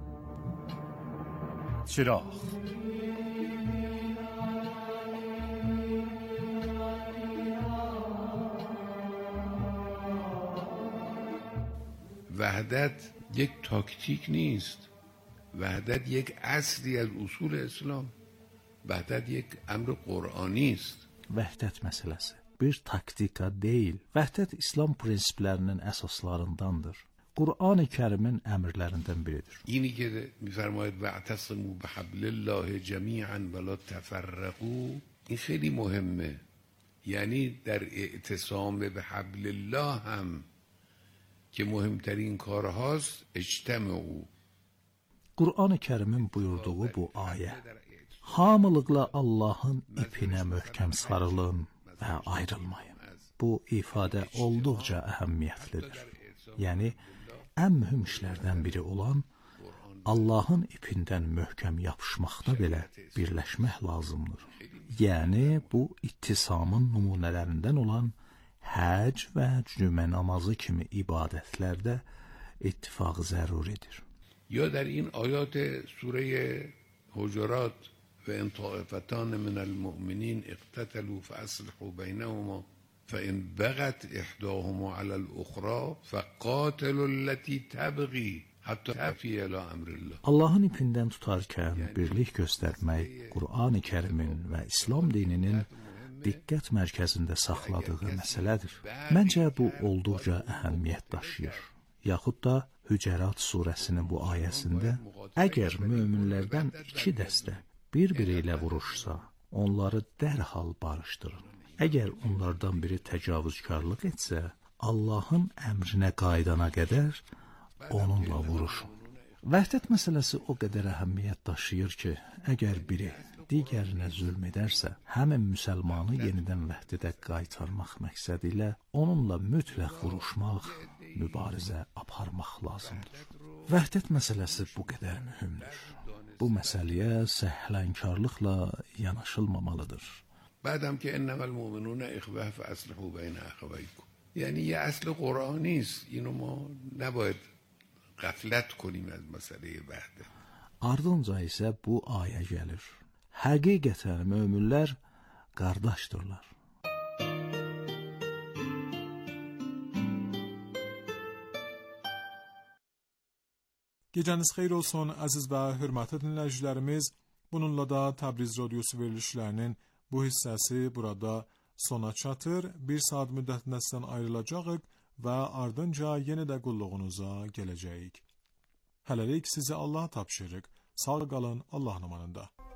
چراغ وحدت یک تاکتیک نیست، وحدت یک اصلی از اصول اسلام، وحدت یک امر قرآنی است. Vəhdət məsələsi bir taktika deyil. Vəhdət İslam prinsiplərinin əsaslarındandır. Qur'an-ı Kərimin əmrlərindən biridir. اینی که می‌فرماید واعتصموا بحبل الله جمیعا ولا تفرقوا، این خیلی مهمه. یعنی در اعتصام به حبل الله هم که مهمترین کارهاست اجتمعوا. Qur'an-ı Kərimin buyurduğu bu ayə: hamılıqla Allahın ipinə möhkəm sarılın və ayrılmayın. Bu ifadə olduqca əhəmiyyətlidir. Yəni ən mühüm işlərdən biri olan Allahın ipindən möhkəm yapışmaqda belə birləşmək lazımdır. Yəni bu ittisamın nümunələrindən olan həc və cümə namazı kimi ibadətlərdə ittifaq zəruridir. یا در این آیات سوره حجرات و ان طائفتان من المؤمنین اقتتلوا فاصلحوا بینهما فان بغت احداهما على الاخرى فقاتلوا التي تبغي حتى تفیء الی امر الله. Allahın ipindən tutarkən birlik göstərmək Qur'an-ı Kərimin və İslam dininin diqqət mərkəzində saxladığı məsələdir. Məncə bu olduqca əhəmiyyət daşıyır. Yaxud da Hücərat surəsinin bu ayəsində əgər möminlərdən iki dəstə bir-biri ilə vuruşsa, onları dərhal barışdırın. Əgər onlardan biri təcavüzkarlıq etsə, Allahın əmrinə qaydana qədər onunla vuruşun. Vəhdət məsələsi o qədər əhəmiyyət daşıyır ki, əgər biri digərinə zülm edərsə, həmin müsəlmanı yenidən vəhdədə qaytarmaq məqsədi ilə onunla mütləq vuruşmaq, mübarizə aparmaq lazımdır. Vəhdət məsələsi bu qədər mühümdür. Bu məsələyə səhlənkarlıqla yanaşılmamalıdır. بعدم که انما المؤمنون اخوه فاصلحوا بین اخویکم، یعنی یه اصل قرآنی است. اینو ما نباید غفلت کنیم از مسئله وحدت. Ardınca isə bu ayə gəlir. Həqiqətən möminlər qardaşdırlar. Gecəniz xeyir olsun əziz və hörmətli dinləyicilərimiz. Bununla da Təbriz Radiosu verilişlərinin bu hissəsi burada sona çatır. Bir saat müddətində sizdən ayrılacağıq və ardınca yenə də qulluğunuza gələcəyik. Hələlik sizi Allah tapşırıq. Sağ qalın, Allah amanında.